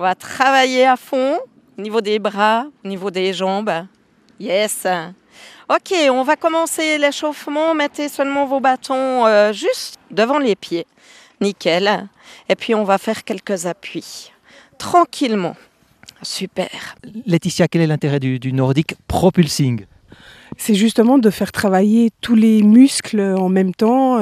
On va travailler à fond au niveau des bras, au niveau des jambes. Yes. Ok, on va commencer l'échauffement. Mettez seulement vos bâtons juste devant les pieds. Nickel. Et puis on va faire quelques appuis. Tranquillement. Super. Laetitia, quel est l'intérêt du Nordic Propulsing? C'est justement de faire travailler tous les muscles en même temps,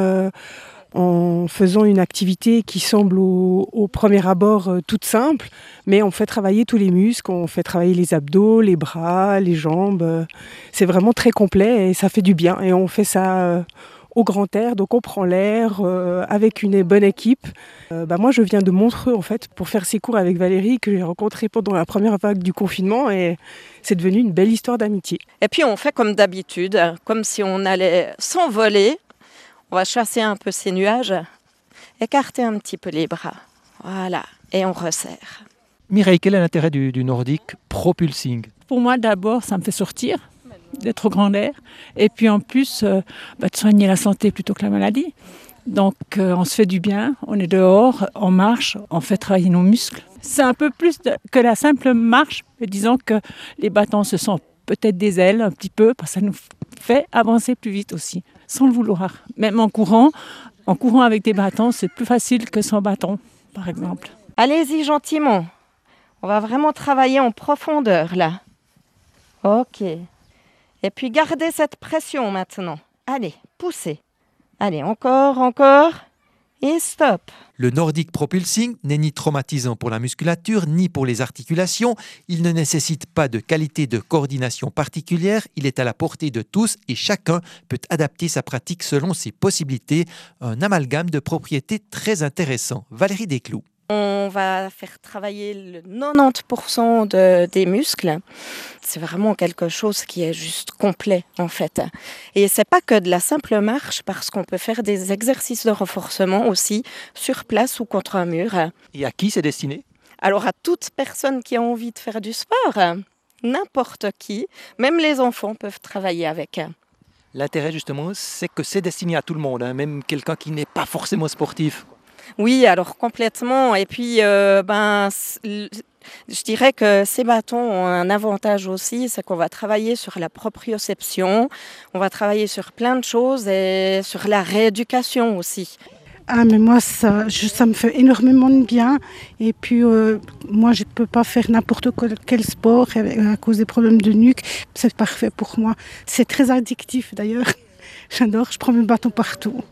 en faisant une activité qui semble au premier abord toute simple, mais on fait travailler tous les muscles, on fait travailler les abdos, les bras, les jambes. C'est vraiment très complet et ça fait du bien. Et on fait ça au grand air, donc on prend l'air avec une bonne équipe. Moi, je viens de Montreux en fait pour faire ces cours avec Valérie que j'ai rencontrée pendant la première vague du confinement et c'est devenu une belle histoire d'amitié. Et puis on fait comme d'habitude, comme si on allait s'envoler. On va chasser un peu ces nuages, écarter un petit peu les bras. Voilà, et on resserre. Mireille, quel est l'intérêt du Nordic Propulsing? Pour moi, d'abord, ça me fait sortir, d'être au grand air. Et puis en plus, de soigner la santé plutôt que la maladie. Donc on se fait du bien, on est dehors, on marche, on fait travailler nos muscles. C'est un peu plus que la simple marche, mais disons que les bâtons se sont peut-être des ailes un petit peu, parce que ça nous fait avancer plus vite aussi, sans le vouloir. Même en courant avec des bâtons, c'est plus facile que sans bâton, par exemple. Allez-y gentiment. On va vraiment travailler en profondeur là. Ok. Et puis gardez cette pression maintenant. Allez, poussez. Allez, encore. Et stop. Le Nordic Propulsing n'est ni traumatisant pour la musculature ni pour les articulations. Il ne nécessite pas de qualité de coordination particulière. Il est à la portée de tous et chacun peut adapter sa pratique selon ses possibilités. Un amalgame de propriétés très intéressant. Valérie Desclous. On va faire travailler le 90% des muscles. C'est vraiment quelque chose qui est juste complet en fait. Et c'est pas que de la simple marche parce qu'on peut faire des exercices de renforcement aussi sur place ou contre un mur. Et à qui c'est destiné? Alors à toute personne qui a envie de faire du sport, n'importe qui, même les enfants peuvent travailler avec. L'intérêt justement, c'est que c'est destiné à tout le monde, même quelqu'un qui n'est pas forcément sportif. Oui, alors complètement. Et puis, je dirais que ces bâtons ont un avantage aussi, c'est qu'on va travailler sur la proprioception, on va travailler sur plein de choses et sur la rééducation aussi. Ah mais moi ça me fait énormément de bien et puis moi je ne peux pas faire n'importe quel sport à cause des problèmes de nuque, c'est parfait pour moi. C'est très addictif d'ailleurs, j'adore, je prends mes bâtons partout.